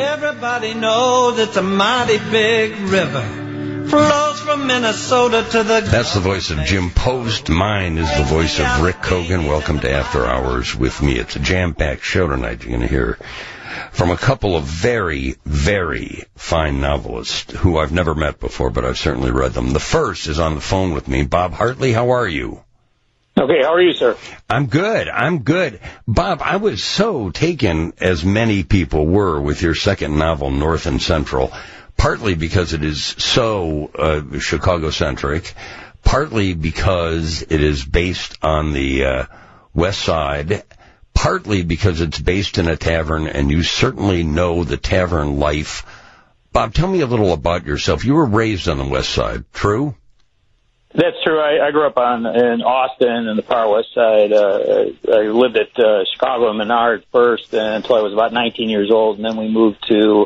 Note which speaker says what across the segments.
Speaker 1: Everybody knows it's a mighty big river. Flows from Minnesota to the...
Speaker 2: That's the voice of Jim Post. Mine is the voice of Rick Cogan. Welcome to After Hours with me. It's a jam-packed show tonight. You're going to hear from a couple of very, very fine novelists who I've never met before, but I've certainly read them. The first is on the phone with me. Bob Hartley, how are you?
Speaker 3: Okay, how are you, sir?
Speaker 2: I'm good. Bob, I was so taken, as many people were, with your second novel, North and Central, partly because it is so Chicago-centric, partly because it is based on the West Side, partly because it's based in a tavern, and you certainly know the tavern life. Bob, tell me a little about yourself. You were raised on the West Side, true?
Speaker 3: That's true. I grew up in Austin in the far West Side. I lived at Chicago and Menard first until I was about 19 years old, and then we moved to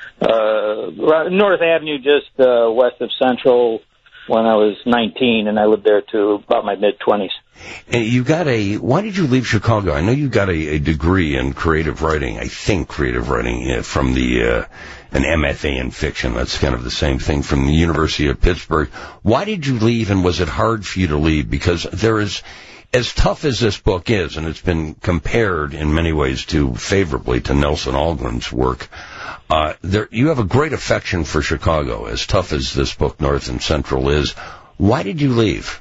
Speaker 3: North Avenue, just west of Central, when I was 19, and I lived there to about my mid-20s.
Speaker 2: And you got why did you leave Chicago? I know you got a degree in creative writing, from an MFA in fiction. That's kind of the same thing, from the University of Pittsburgh. Why did you leave, and was it hard for you to leave? Because there is, as tough as this book is, and it's been compared in many ways favorably to Nelson Algren's work, you have a great affection for Chicago, as tough as this book, North and Central, is. Why did you leave?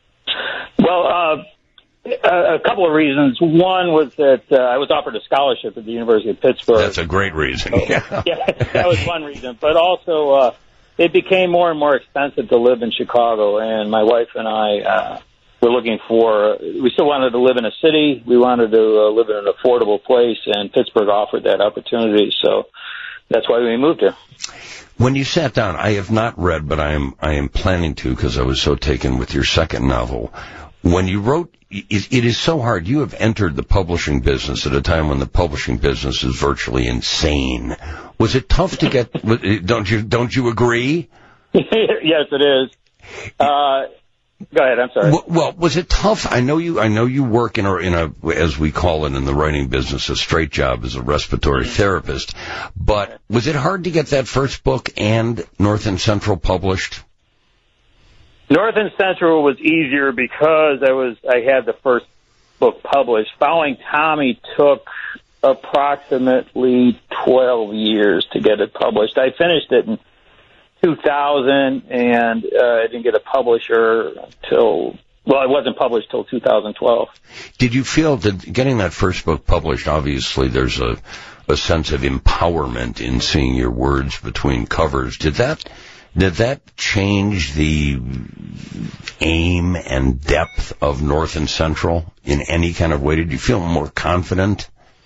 Speaker 3: Well, a couple of reasons. One was that I was offered a scholarship at the University of Pittsburgh.
Speaker 2: That's a great reason.
Speaker 3: Yeah, that was one reason. But also, it became more and more expensive to live in Chicago, and my wife and I were looking for... We still wanted to live in a city. We wanted to live in an affordable place, and Pittsburgh offered that opportunity, so that's why we moved here.
Speaker 2: When you sat down, I have not read, but I am planning to, because I was so taken with your second novel. When you wrote, it is so hard. You have entered the publishing business at a time when the publishing business is virtually insane. Was it tough to get? Don't you agree?
Speaker 3: Yes, it is. Go ahead. I'm sorry.
Speaker 2: Well, was it tough? I know you work in a, as we call it in the writing business, a straight job as a respiratory therapist. But was it hard to get that first book and North and Central published?
Speaker 3: North and Central was easier because I had the first book published. Following Tommy took approximately 12 years to get it published. I finished it in 2000, and I didn't get a publisher till, well, it wasn't published till 2012. Did
Speaker 2: you feel that getting that first book published, obviously there's a sense of empowerment in seeing your words between covers. Did that change the aim and depth of North and Central in any kind of way? Did you feel more confident?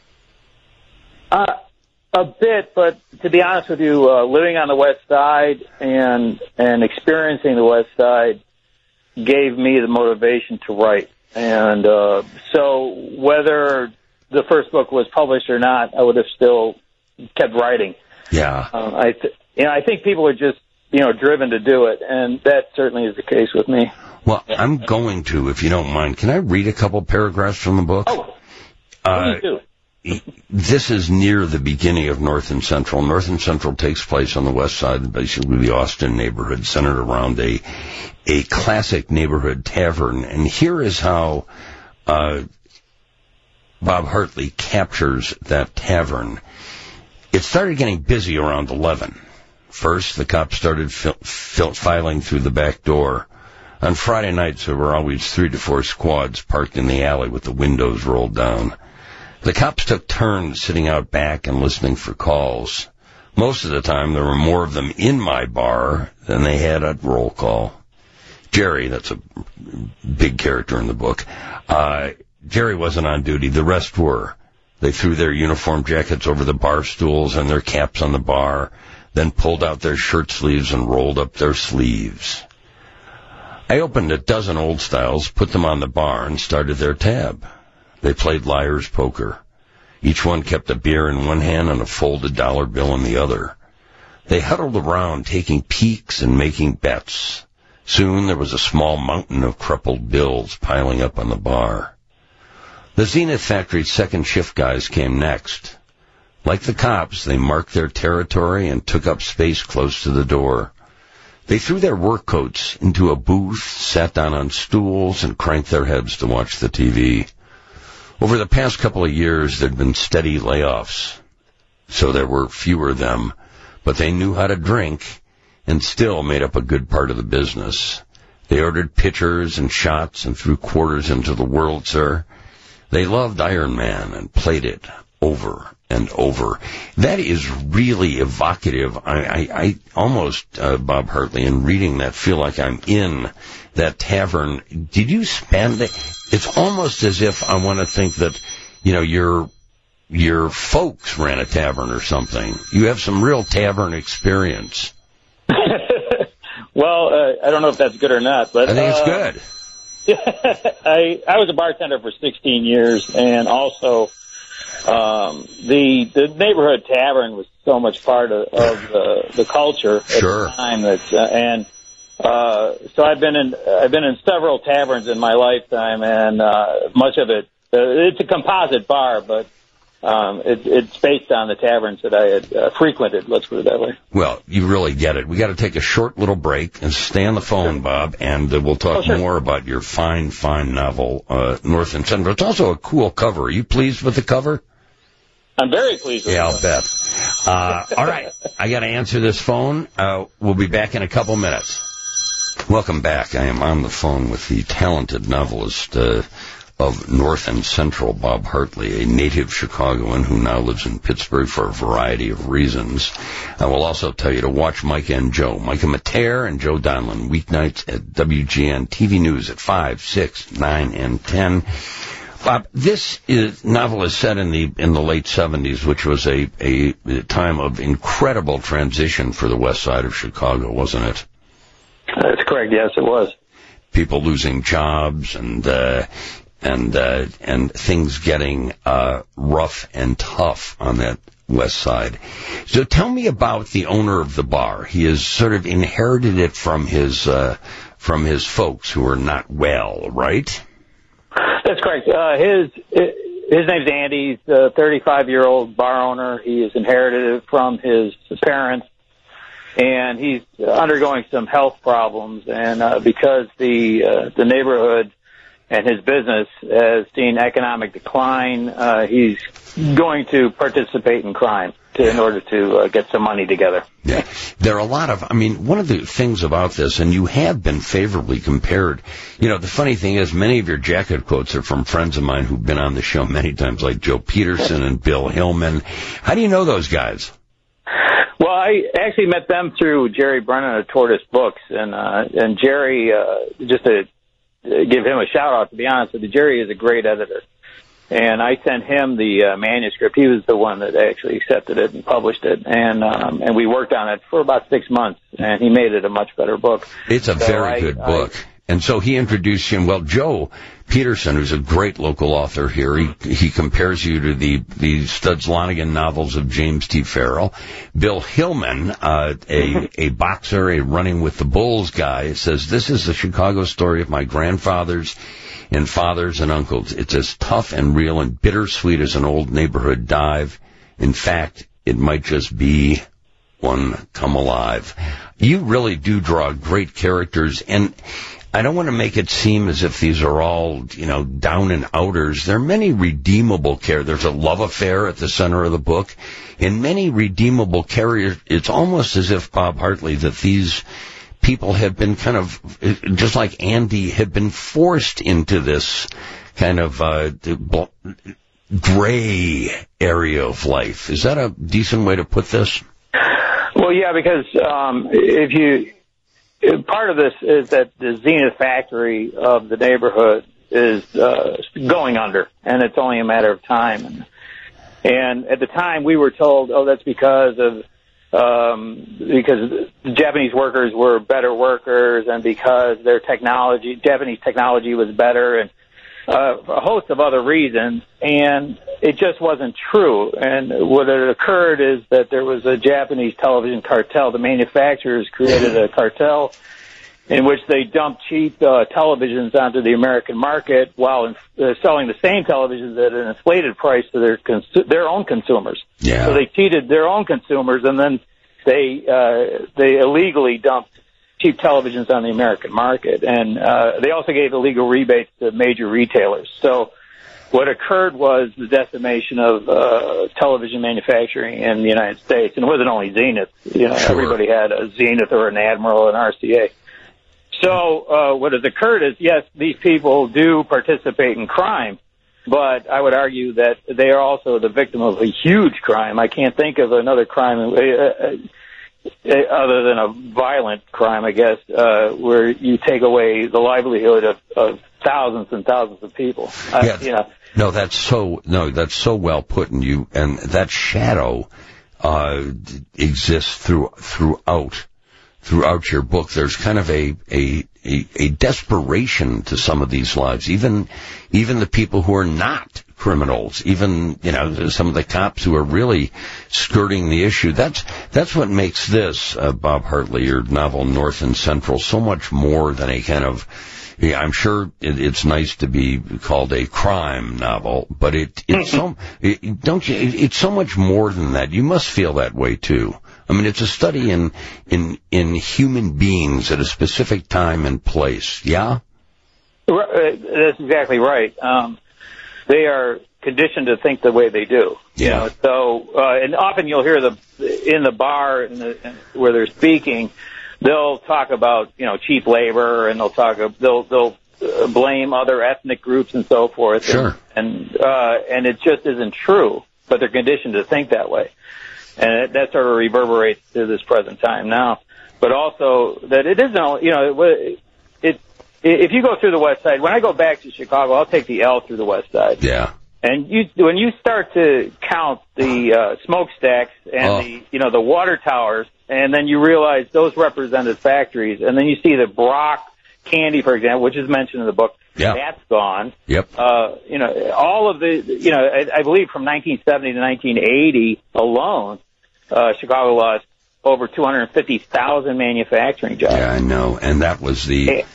Speaker 3: A bit, but to be honest with you, living on the West Side and experiencing the West Side gave me the motivation to write. And so whether the first book was published or not, I would have still kept writing.
Speaker 2: Yeah.
Speaker 3: I think people are just driven to do it, and that certainly is the case with me.
Speaker 2: Well, I'm going to, if you don't mind, can I read a couple paragraphs from the book?
Speaker 3: Oh, please do.
Speaker 2: This is near the beginning of North and Central. North and Central takes place on the West Side, basically the Austin neighborhood, centered around a classic neighborhood tavern. And here is how Bob Hartley captures that tavern. It started getting busy around 11. First, the cops started filing through the back door. On Friday nights, there were always 3 to 4 squads parked in the alley with the windows rolled down. The cops took turns sitting out back and listening for calls. Most of the time, there were more of them in my bar than they had at roll call. Jerry, that's a big character in the book, Jerry wasn't on duty. The rest were. They threw their uniform jackets over the bar stools and their caps on the bar, then pulled out their shirt sleeves and rolled up their sleeves. I opened a dozen old styles, put them on the bar, and started their tab. They played liar's poker. Each one kept a beer in one hand and a folded dollar bill in the other. They huddled around, taking peeks and making bets. Soon there was a small mountain of crumpled bills piling up on the bar. The Zenith Factory's second shift guys came next. Like the cops, they marked their territory and took up space close to the door. They threw their work coats into a booth, sat down on stools, and cranked their heads to watch the TV. Over the past couple of years, there'd been steady layoffs, so there were fewer of them, but they knew how to drink and still made up a good part of the business. They ordered pitchers and shots and threw quarters into the Wurlitzer. They loved Iron Man and played it over and over. That is really evocative. I almost, Bob Hartley, in reading that, feel like I'm in that tavern. Did you spend it? It's almost as if I want to think that, your folks ran a tavern or something. You have some real tavern experience.
Speaker 3: Well, I don't know if that's good or not, but
Speaker 2: I think it's good.
Speaker 3: I was a bartender for 16 years, and also the neighborhood tavern was so much part of the culture at the time that so I've been in several taverns in my lifetime, and much of it it's a composite bar, but it's based on the taverns that I had frequented, let's put it that way.
Speaker 2: Well, you really get it. We got to take a short little break and stay on the phone, Bob, and we'll talk more about your fine novel, North and Central. It's also a cool cover. Are you pleased with the cover?
Speaker 3: I'm very pleased with it.
Speaker 2: Yeah, I'll bet. All right, I got to answer this phone. We'll be back in a couple minutes. Welcome back. I am on the phone with the talented novelist of North and Central, Bob Hartley, a native Chicagoan who now lives in Pittsburgh for a variety of reasons. I will also tell you to watch Micah and Joe, Micah Mater and Joe Donlin, weeknights at WGN TV News at 5, 6, 9, and 10. Bob, this novel is set in the late 70s, which was a time of incredible transition for the west side of Chicago, wasn't it?
Speaker 3: That's correct. Yes, it was.
Speaker 2: People losing jobs and things getting rough and tough on that west side. So tell me about the owner of the bar. He has sort of inherited it from his folks who are not well, right?
Speaker 3: That's correct. His name's Andy. He's a 35-year-old bar owner. He has inherited it from his parents, and he's undergoing some health problems. And because the neighborhood and his business has seen economic decline, he's going to participate in crime in order to get some money together.
Speaker 2: Yeah. There are a lot of, one of the things about this, and you have been favorably compared, the funny thing is many of your jacket quotes are from friends of mine who've been on the show many times, like Joe Peterson and Bill Hillman. How do you know those guys?
Speaker 3: Well, I actually met them through Jerry Brennan of Tortoise Books, and Jerry, just to give him a shout-out, to be honest with you, Jerry is a great editor. And I sent him the manuscript. He was the one that actually accepted it and published it. And we worked on it for about 6 months, and he made it a much better book.
Speaker 2: It's a very good book. And so he introduced him. Well, Joe Peterson, who's a great local author here, he compares you to the Studs Lonigan novels of James T. Farrell. Bill Hillman, a boxer, a running with the bulls guy, says, this is the Chicago story of my grandfathers and fathers and uncles. It's as tough and real and bittersweet as an old neighborhood dive. In fact, it might just be one come alive. You really do draw great characters, and I don't want to make it seem as if these are all, down and outers. There are many redeemable characters. There's a love affair at the center of the book. In many redeemable characters, it's almost as if, Bob Hartley, that these people have been kind of, just like Andy, have been forced into this kind of gray area of life. Is that a decent way to put this?
Speaker 3: Well, yeah, because part of this is that the Zenith factory of the neighborhood is going under, and it's only a matter of time. And at the time, we were told, that's because the Japanese workers were better workers, and because their Japanese technology was better, and a host of other reasons, and it just wasn't true. And what had occurred is that there was a Japanese television cartel. The manufacturers created a cartel, in which they dumped cheap televisions onto the American market while selling the same televisions at an inflated price to their own consumers.
Speaker 2: Yeah.
Speaker 3: So they cheated their own consumers, and then they illegally dumped cheap televisions on the American market, and they also gave illegal rebates to major retailers. So what occurred was the decimation of television manufacturing in the United States, and it wasn't only Zenith. You know,
Speaker 2: Sure.
Speaker 3: Everybody had a Zenith or an Admiral or an RCA. So what has occurred is, yes, these people do participate in crime, but I would argue that they are also the victim of a huge crime. I can't think of another crime other than a violent crime, I guess, where you take away the livelihood of thousands and thousands of people.
Speaker 2: Yeah.
Speaker 3: You know.
Speaker 2: No, that's so well put, and that shadow exists throughout your book. There's kind of a desperation to some of these lives, even the people who are not criminals, even, you know, some of the cops who are really skirting the issue. That's what makes this, Bob Hartley, your novel North and Central, so much more than a kind of, yeah, I'm sure it's nice to be called a crime novel, but it's so much more than that. You must feel that way too. I mean, it's a study in human beings at a specific time and place. Yeah?
Speaker 3: That's exactly right. They are conditioned to think the way they do.
Speaker 2: Yeah.
Speaker 3: You know? So, and often you'll hear in the bar where they're speaking, they'll talk about, you know, cheap labor, and they'll blame other ethnic groups and so forth.
Speaker 2: Sure.
Speaker 3: And it just isn't true, but they're conditioned to think that way. And that sort of reverberates to this present time now. But also that it isn't, you know, if you go through the West Side, when I go back to Chicago, I'll take the L through the West Side.
Speaker 2: Yeah.
Speaker 3: And when you start to count the smokestacks and the water towers, and then you realize those represented factories, and then you see the Brock candy, for example, which is mentioned in the book, that's gone.
Speaker 2: Yep.
Speaker 3: You know, all of the, you know, I believe from 1970 to 1980 alone, Chicago lost over 250,000 manufacturing jobs.
Speaker 2: Yeah, I know, and that was the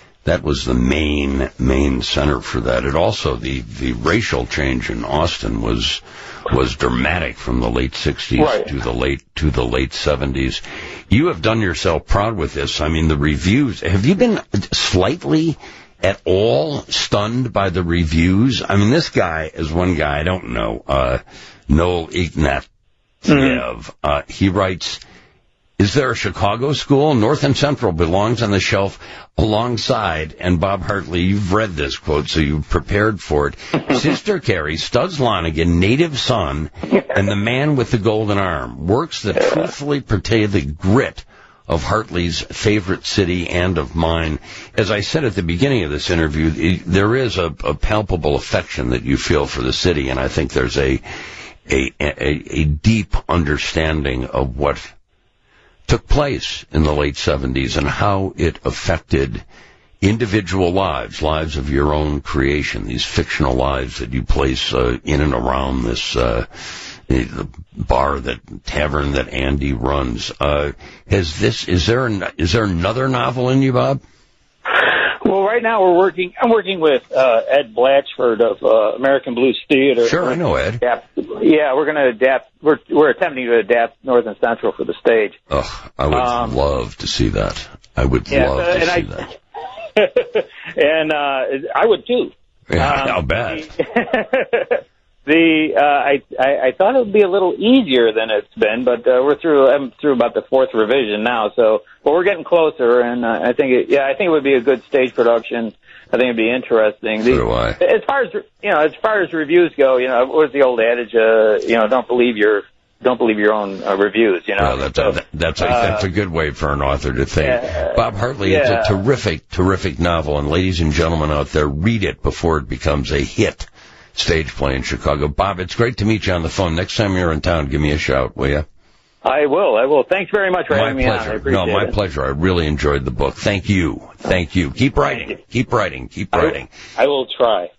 Speaker 2: main center for that. It also, the racial change in Austin was dramatic from the late 60s
Speaker 3: right.
Speaker 2: to the late 70s. You have done yourself proud with this. I mean, the reviews. Have you been slightly at all stunned by the reviews? I mean, this guy is one guy, I don't know, Noel Ignatieff. He writes, "Is there a Chicago school? North and Central belongs on the shelf alongside," and Bob Hartley, you've read this quote, so you've prepared for it. "Sister Carrie, Studs Lonigan, native son, and the man with the golden arm. Works that truthfully portray the grit of Hartley's favorite city and of mine." As I said at the beginning of this interview, there is a palpable affection that you feel for the city, and I think there's a deep understanding of what took place in the late 70s and how it affected individual lives of your own creation, these fictional lives that you place in and around this the tavern that Andy runs. Is there another novel in you, Bob?
Speaker 3: Well, right now I'm working with Ed Blatchford of American Blues Theater.
Speaker 2: Sure, I know Ed.
Speaker 3: We're going to adapt. We're attempting to adapt North and Central for the stage.
Speaker 2: Oh, I would love to see that. I would love to see that.
Speaker 3: And I would too.
Speaker 2: Yeah, I'll bet.
Speaker 3: I thought it would be a little easier than it's been, but I'm through about the fourth revision now. So, but we're getting closer, and I think it would be a good stage production. I think it'd be interesting.
Speaker 2: So do I.
Speaker 3: As far as reviews go, what's the old adage? Don't believe your own reviews.
Speaker 2: Well, that's a good way for an author to think. Bob Hartley, it's a terrific novel, and ladies and gentlemen out there, read it before it becomes a hit stage play in Chicago. Bob, it's great to meet you on the phone. Next time you're in town, give me a shout, will you?
Speaker 3: I will. Thanks very much for having me on. I appreciate it.
Speaker 2: My pleasure. I really enjoyed the book. Thank you. Keep writing. Keep writing.
Speaker 3: I will try.